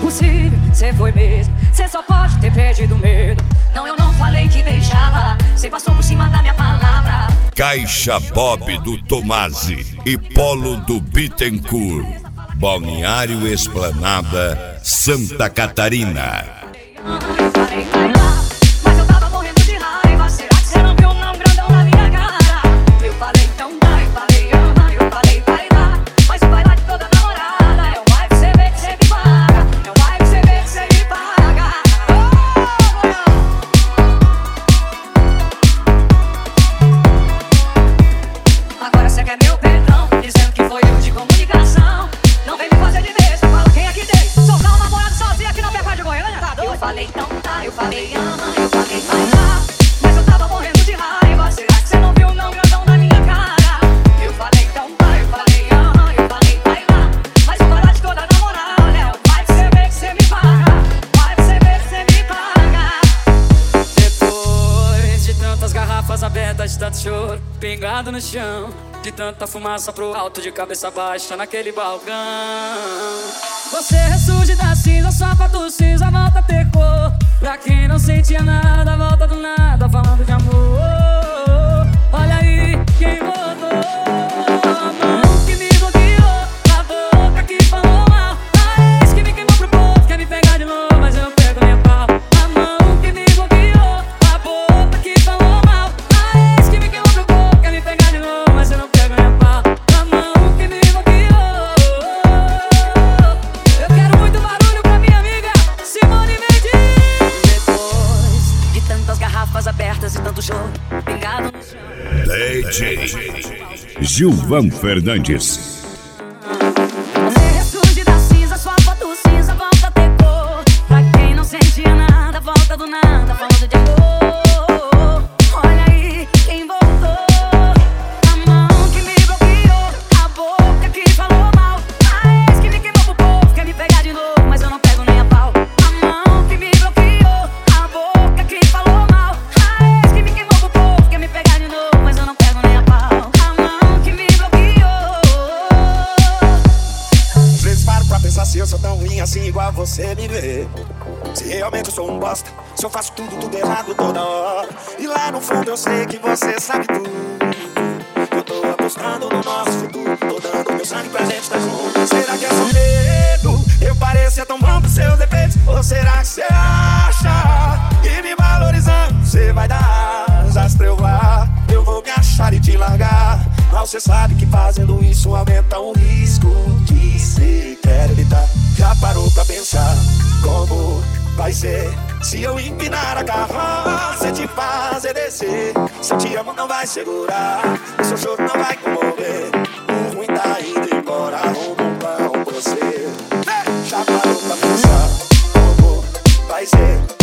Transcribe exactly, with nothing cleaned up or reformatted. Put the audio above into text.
impossível, cê foi mesmo. Cê só pode ter perdido medo. Não, eu não falei que deixava, cê passou por cima da minha palavra. Caixa Bob do Tomasi e Polo do Bittencourt, Balneário Esplanada, Santa Catarina. Eu falei, vai lá, mas eu tava morrendo de raiva. Será que cê não viu não grandão na minha cara? Eu falei, então vai, eu falei, ama. Eu falei, vai lá, mas vai lá de toda namorada. É um vai que cê vê que cê me paga. É um vai que cê vê que cê me paga. Oh, agora cê quer meu perdão, dizendo que foi erro de comunicação. Não vem me fazer de besta, fala quem é que tem. Soltar um namorado sozinho aqui na P K de Goiânia. Eu falei, então tá, eu falei, ama. Eu falei, vai lá, mas eu tava morrendo de raiva. Será que cê não viu não grandão na minha cara? Eu falei, então tá, eu falei, ama. Eu falei, vai lá, mas vai lá de toda namorada. É o vai que cê vê que cê me paga. Vai que cê vê que cê me paga. Depois de tantas garrafas abertas, de tanto choro pingado no chão, de tanta fumaça pro alto, de cabeça baixa naquele balcão, você ressurge da cinza, sua foto cinza volta a ter cor. Pra quem não sentia nada, volta do nada, falando de amor. Olha aí quem voltou. A mão que me bloqueou, a boca que falou mal, a ex que me queimou pro povo, quer me pegar de novo, mas eu não pego nem a pau. A mão que me bloqueou, a boca que falou mal, a ex que me queimou pro povo, quer me pegar de novo, mas eu não pego nem a pau. A mão que me bloqueou. Eu quero muito barulho pra minha amiga Simone Mendes. Depois de tantas garrafas abertas e tanto choro pingado no chão, D J Gilvan Fernandes. você ressurge da cinza, sua foto cinza volta a ter cor. Pra quem não sentia nada, volta do nada, falando de amor. Olha aí quem voltou. A mão que me bloqueou, a boca que falou mal, a ex que me queimou pro povo, quer me pegar de novo, mas eu não pego nem a pau. A mão que me bloqueou, a boca que falou mal, a ex que me queimou pro povo, quer me pegar de novo, mas eu não pego nem a pau. A mão que me bloqueou. Às vezes paro pra pensar se eu sou tão ruim assim igual você me vê. Se realmente eu sou um bosta, se eu faço tudo, tudo errado toda hora. E lá no fundo eu sei que você sabe tudo. Eu tô apostando no nosso futuro, tô dando meu sangue pra gente estar junto. Será que é só medo? Eu parecia tão bom pros seus defeitos. Ou será que você acha que me valorizando você vai dar asas pra eu voar? Eu vou me achar e te largar. Mas você sabe que fazendo isso aumenta o risco que você quer evitar. Já parou pra pensar como vai ser se eu empinar a carroça e te fazer descer? Se eu te amo não vai segurar, o seu choro não vai comover. O ruim tá indo embora, arruma um pão pra você. Já parou pra pensar como vai ser